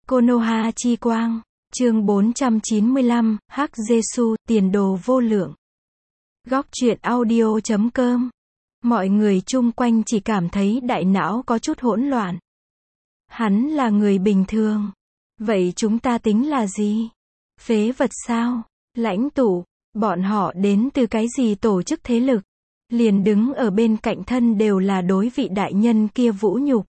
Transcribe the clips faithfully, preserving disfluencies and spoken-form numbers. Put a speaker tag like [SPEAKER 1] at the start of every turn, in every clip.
[SPEAKER 1] Konoha chi quang, chương bốn trăm chín mươi lăm, Hắc Giêsu, tiền đồ vô lượng. Góc truyện audio chấm com. Mọi người chung quanh chỉ cảm thấy đại não có chút hỗn loạn. Hắn là người bình thường. Vậy chúng ta tính là gì? Phế vật sao? Lãnh tụ, bọn họ đến từ cái gì tổ chức thế lực? Liền đứng ở bên cạnh thân đều là đối vị đại nhân kia vũ nhục.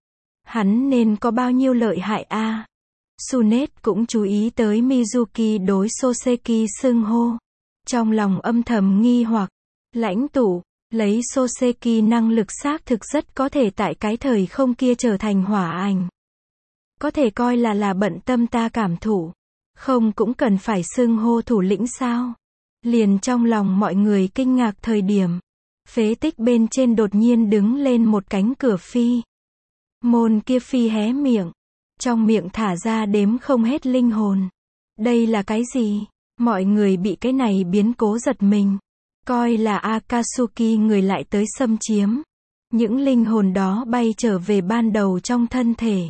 [SPEAKER 1] Hắn nên có bao nhiêu lợi hại a? À? Sunet cũng chú ý tới Mizuki đối Soseki xưng hô. Trong lòng âm thầm nghi hoặc, lãnh tụ, lấy Soseki năng lực xác thực rất có thể tại cái thời không kia trở thành hỏa ảnh. Có thể coi là là bận tâm ta cảm thụ. Không cũng cần phải xưng hô thủ lĩnh sao? Liền trong lòng mọi người kinh ngạc thời điểm. Phế tích bên trên đột nhiên đứng lên một cánh cửa phi. Môn kia phi hé miệng. Trong miệng thả ra đếm không hết linh hồn. Đây là cái gì? Mọi người bị cái này biến cố giật mình. Coi là Akatsuki người lại tới xâm chiếm. Những linh hồn đó bay trở về ban đầu trong thân thể.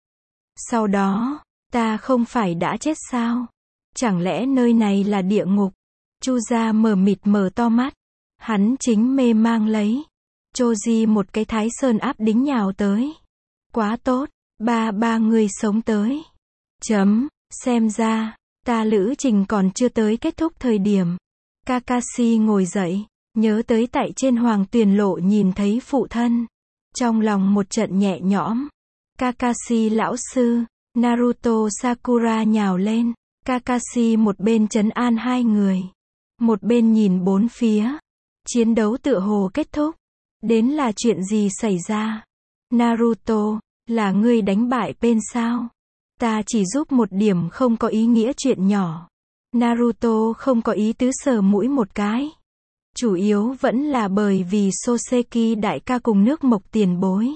[SPEAKER 1] Sau đó, ta không phải đã chết sao? Chẳng lẽ nơi này là địa ngục? Chu gia mờ mịt mở to mắt. Hắn chính mê mang lấy. Choji một cái thái sơn áp đính nhào tới. Quá tốt, ba ba người sống tới. Chấm, xem ra, ta lữ trình còn chưa tới kết thúc thời điểm. Kakashi ngồi dậy, nhớ tới tại trên hoàng tuyền lộ nhìn thấy phụ thân. Trong lòng một trận nhẹ nhõm. Kakashi lão sư, Naruto Sakura nhào lên. Kakashi một bên trấn an hai người. Một bên nhìn bốn phía. Chiến đấu tựa hồ kết thúc. Đến là chuyện gì xảy ra? Naruto, là ngươi đánh bại Pain sao? Ta chỉ giúp một điểm không có ý nghĩa chuyện nhỏ. Naruto không có ý tứ sờ mũi một cái. Chủ yếu vẫn là bởi vì Soseki đại ca cùng nước mộc tiền bối.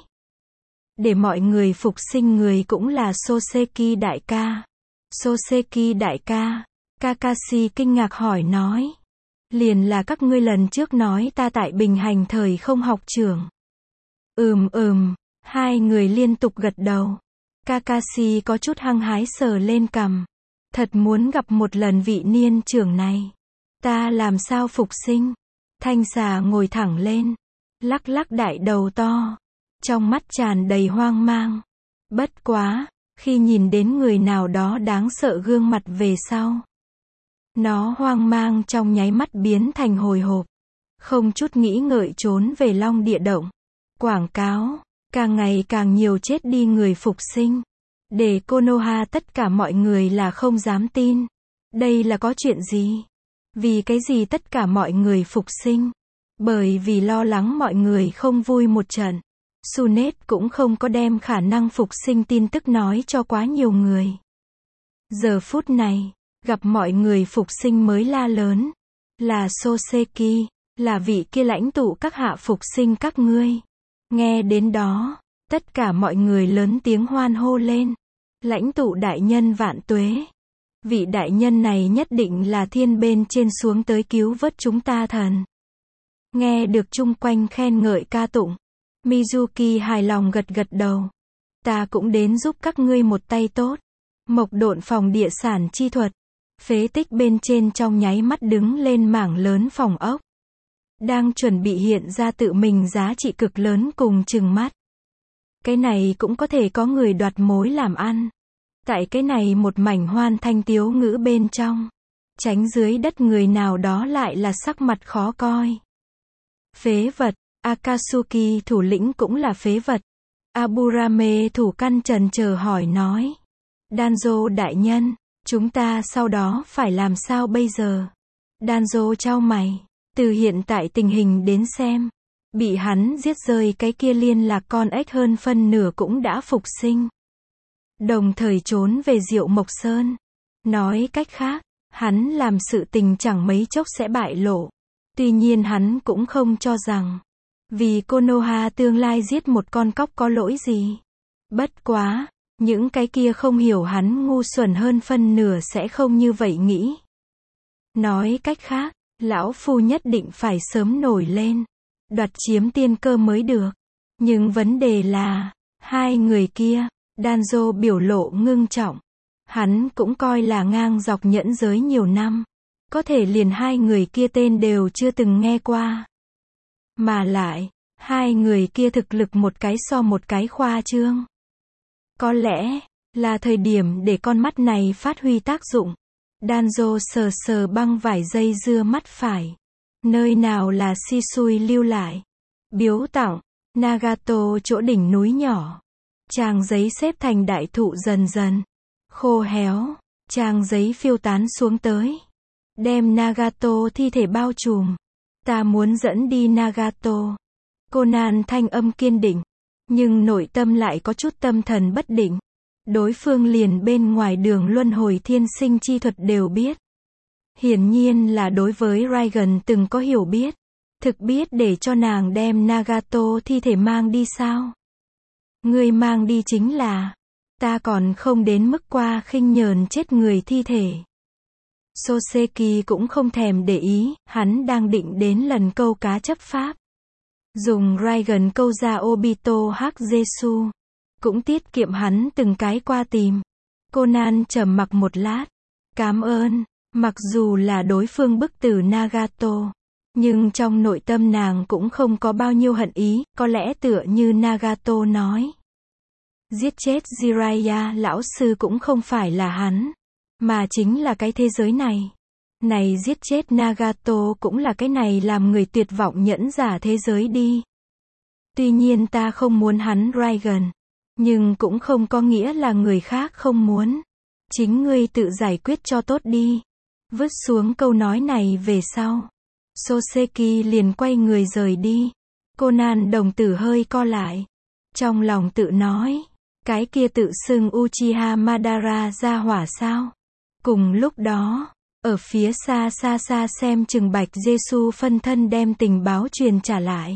[SPEAKER 1] Để mọi người phục sinh người cũng là Soseki đại ca. Soseki đại ca. Kakashi kinh ngạc hỏi nói. Liền là các ngươi lần trước nói ta tại bình hành thời không học trưởng. Ừm ừm, hai người liên tục gật đầu. Kakashi có chút hăng hái sờ lên cằm. Thật muốn gặp một lần vị niên trưởng này. Ta làm sao phục sinh? Thanh xà ngồi thẳng lên. Lắc lắc đại đầu to. Trong mắt tràn đầy hoang mang. Bất quá, khi nhìn đến người nào đó đáng sợ gương mặt về sau. Nó hoang mang trong nháy mắt biến thành hồi hộp. Không chút nghĩ ngợi trốn về Long Địa Động. Quảng cáo, càng ngày càng nhiều chết đi người phục sinh. Để Konoha tất cả mọi người là không dám tin. Đây là có chuyện gì? Vì cái gì tất cả mọi người phục sinh? Bởi vì lo lắng mọi người không vui một trận. Sunet cũng không có đem khả năng phục sinh tin tức nói cho quá nhiều người. Giờ phút này, gặp mọi người phục sinh mới la lớn. Là Soseki, là vị kia lãnh tụ các hạ phục sinh các ngươi. Nghe đến đó, tất cả mọi người lớn tiếng hoan hô lên. Lãnh tụ đại nhân vạn tuế. Vị đại nhân này nhất định là thiên bên trên xuống tới cứu vớt chúng ta thần. Nghe được chung quanh khen ngợi ca tụng. Mizuki hài lòng gật gật đầu. Ta cũng đến giúp các ngươi một tay tốt. Mộc độn phòng địa sản chi thuật. Phế tích bên trên trong nháy mắt đứng lên mảng lớn phòng ốc. Đang chuẩn bị hiện ra tự mình giá trị cực lớn cùng chừng mắt. Cái này cũng có thể có người đoạt mối làm ăn. Tại cái này một mảnh hoan thanh tiếu ngữ bên trong. Tránh dưới đất người nào đó lại là sắc mặt khó coi. Phế vật, Akatsuki thủ lĩnh cũng là phế vật. Aburame thủ căn trần chờ hỏi nói. Danzo đại nhân, chúng ta sau đó phải làm sao bây giờ? Danzo chau mày. Từ hiện tại tình hình đến xem. Bị hắn giết rơi cái kia liên lạc con ếch hơn phân nửa cũng đã phục sinh. Đồng thời trốn về Diệu Mộc Sơn. Nói cách khác, hắn làm sự tình chẳng mấy chốc sẽ bại lộ. Tuy nhiên hắn cũng không cho rằng. Vì Konoha tương lai giết một con cóc có lỗi gì. Bất quá, những cái kia không hiểu hắn ngu xuẩn hơn phân nửa sẽ không như vậy nghĩ. Nói cách khác, lão phu nhất định phải sớm nổi lên. Đoạt chiếm tiên cơ mới được. Nhưng vấn đề là, hai người kia, Danzo biểu lộ ngưng trọng. Hắn cũng coi là ngang dọc nhẫn giới nhiều năm. Có thể liền hai người kia tên đều chưa từng nghe qua. Mà lại, hai người kia thực lực một cái so một cái khoa trương. Có lẽ, là thời điểm để con mắt này phát huy tác dụng. Danzo sờ sờ băng vải dây dưa mắt phải. Nơi nào là Shisui lưu lại. Biếu tặng, Nagato chỗ đỉnh núi nhỏ. Trang giấy xếp thành đại thụ dần dần. Khô héo, trang giấy phiêu tán xuống tới. Đem Nagato thi thể bao trùm. Ta muốn dẫn đi Nagato. Conan thanh âm kiên định. Nhưng nội tâm lại có chút tâm thần bất định. Đối phương liền bên ngoài đường luân hồi thiên sinh chi thuật đều biết. Hiển nhiên là đối với Raigan từng có hiểu biết. Thực biết để cho nàng đem Nagato thi thể mang đi sao? Người mang đi chính là, ta còn không đến mức qua khinh nhờn chết người thi thể. Soseki cũng không thèm để ý, hắn đang định đến lần câu cá chấp pháp. Dùng Raigan câu ra Obito Hakuzetsu. Cũng tiết kiệm hắn từng cái qua tìm. Conan trầm mặc một lát. Cảm ơn, mặc dù là đối phương bức tử Nagato. Nhưng trong nội tâm nàng cũng không có bao nhiêu hận ý, có lẽ tựa như Nagato nói. Giết chết Jiraiya lão sư cũng không phải là hắn, mà chính là cái thế giới này. Này giết chết Nagato cũng là cái này làm người tuyệt vọng nhẫn giả thế giới đi. Tuy nhiên ta không muốn hắn Raigan. Nhưng cũng không có nghĩa là người khác không muốn. Chính ngươi tự giải quyết cho tốt đi. Vứt xuống câu nói này về sau. Soseki liền quay người rời đi. Conan đồng tử hơi co lại. Trong lòng tự nói. Cái kia tự xưng Uchiha Madara ra hỏa sao? Cùng lúc đó, ở phía xa xa xa xem chừng Bạch Jesu phân thân đem tình báo truyền trả lại.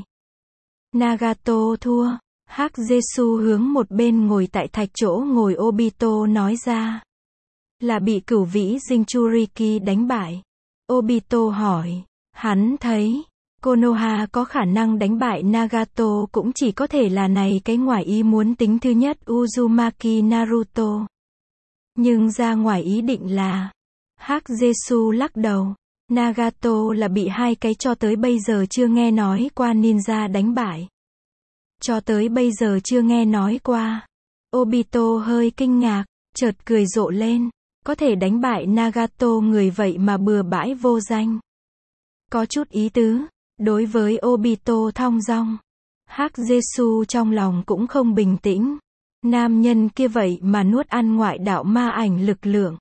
[SPEAKER 1] Nagato thua. Hakuzetsu hướng một bên ngồi tại thạch chỗ ngồi Obito nói ra. Là bị cửu vĩ Jinchuriki đánh bại. Obito hỏi. Hắn thấy, Konoha có khả năng đánh bại Nagato cũng chỉ có thể là này cái ngoài ý muốn tính thứ nhất Uzumaki Naruto. Nhưng ra ngoài ý định là, Hakuzetsu lắc đầu. Nagato là bị hai cái cho tới bây giờ chưa nghe nói qua ninja đánh bại. Cho tới bây giờ chưa nghe nói qua. Obito hơi kinh ngạc, chợt cười rộ lên. Có thể đánh bại Nagato người vậy mà bừa bãi vô danh. Có chút ý tứ. Đối với Obito thong dong. Hakuzetsu trong lòng cũng không bình tĩnh. Nam nhân kia vậy mà nuốt ăn ngoại đạo ma ảnh lực lượng.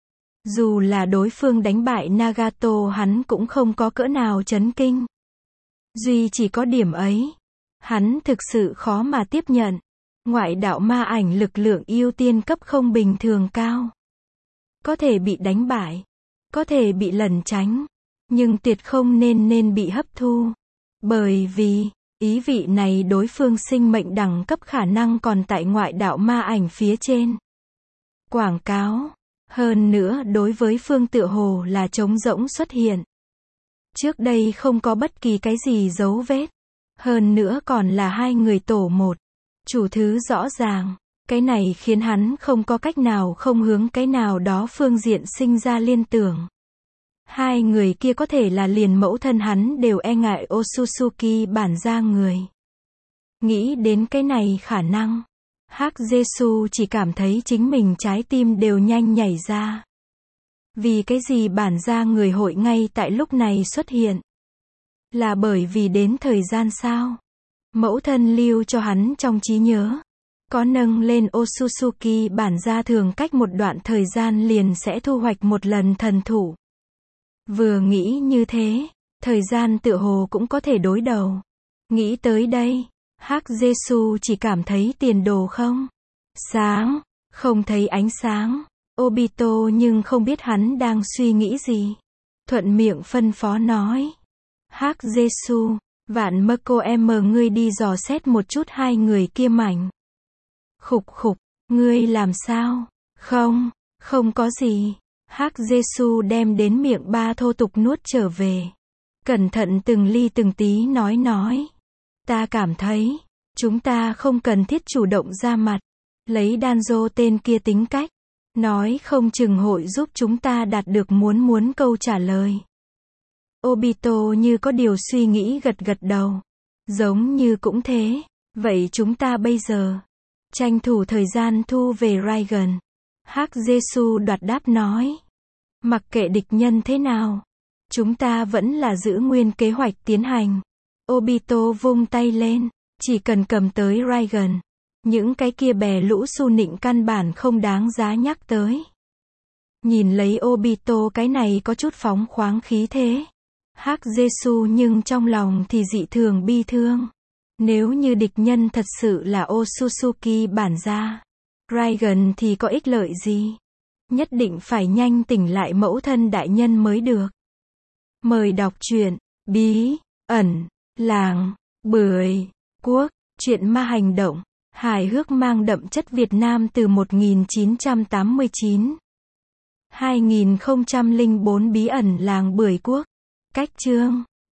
[SPEAKER 1] Dù là đối phương đánh bại Nagato hắn cũng không có cỡ nào chấn kinh. Duy chỉ có điểm ấy. Hắn thực sự khó mà tiếp nhận. Ngoại đạo ma ảnh lực lượng ưu tiên cấp không bình thường cao. Có thể bị đánh bại. Có thể bị lẩn tránh. Nhưng tuyệt không nên nên bị hấp thu. Bởi vì, ý vị này đối phương sinh mệnh đẳng cấp khả năng còn tại ngoại đạo ma ảnh phía trên. Quảng cáo. Hơn nữa đối với phương tựa hồ là trống rỗng xuất hiện. Trước đây không có bất kỳ cái gì dấu vết. Hơn nữa còn là hai người tổ một. Chủ thứ rõ ràng. Cái này khiến hắn không có cách nào không hướng cái nào đó phương diện sinh ra liên tưởng. Hai người kia có thể là liền mẫu thân hắn đều e ngại Otsutsuki bản gia người. Nghĩ đến cái này khả năng. Hakuzetsu chỉ cảm thấy chính mình trái tim đều nhanh nhảy ra. Vì cái gì bản gia người hội ngay tại lúc này xuất hiện? Là bởi vì đến thời gian sao? Mẫu thân lưu cho hắn trong trí nhớ. Có nâng lên Otsutsuki bản gia thường cách một đoạn thời gian liền sẽ thu hoạch một lần thần thủ. Vừa nghĩ như thế, thời gian tựa hồ cũng có thể đối đầu. Nghĩ tới đây, Hakuzetsu chỉ cảm thấy tiền đồ không sáng, không thấy ánh sáng. Obito nhưng không biết hắn đang suy nghĩ gì. Thuận miệng phân phó nói. Hakuzetsu, vạn mơ cô em mờ ngươi đi dò xét một chút hai người kia mảnh. Khục khục, ngươi làm sao? Không, không có gì. Hakuzetsu đem đến miệng ba thô tục nuốt trở về. Cẩn thận từng ly từng tí nói nói. Ta cảm thấy, chúng ta không cần thiết chủ động ra mặt. Lấy Danzo tên kia tính cách. Nói không chừng hội giúp chúng ta đạt được muốn muốn câu trả lời. Obito như có điều suy nghĩ gật gật đầu. Giống như cũng thế. Vậy chúng ta bây giờ tranh thủ thời gian thu về Raigan. Hắc Jesu đoạt đáp nói. Mặc kệ địch nhân thế nào, chúng ta vẫn là giữ nguyên kế hoạch tiến hành. Obito vung tay lên. Chỉ cần cầm tới Raigan. Những cái kia bè lũ su nịnh căn bản không đáng giá nhắc tới. Nhìn lấy Obito cái này có chút phóng khoáng khí thế. Hắc Jesu nhưng trong lòng thì dị thường bi thương. Nếu như địch nhân thật sự là Otsutsuki bản gia, Raigan thì có ích lợi gì? Nhất định phải nhanh tỉnh lại mẫu thân đại nhân mới được. Mời đọc truyện Bí ẩn làng Bưởi Quốc, truyện ma hành động, hài hước mang đậm chất Việt Nam từ một nghìn chín trăm tám mươi chín. hai nghìn không trăm lẻ bốn Bí ẩn làng Bưởi Quốc. Cách chương